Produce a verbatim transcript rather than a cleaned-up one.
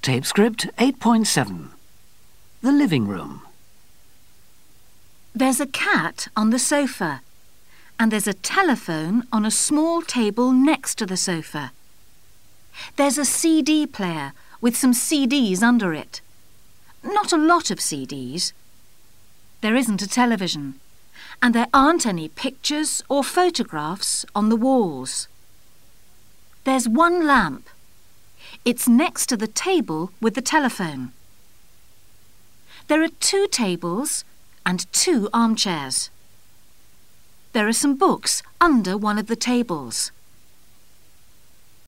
Tape script eight point seven. The living room. There's a cat on the sofa, and there's a telephone on a small table next to the sofa. There's a C D player with some C Ds under it. Not a lot of C Ds. There isn't a television, and there aren't any pictures or photographs on the walls. There's one lamp. It's next to the table with the telephone. There are two tables and two armchairs. There are some books under one of the tables.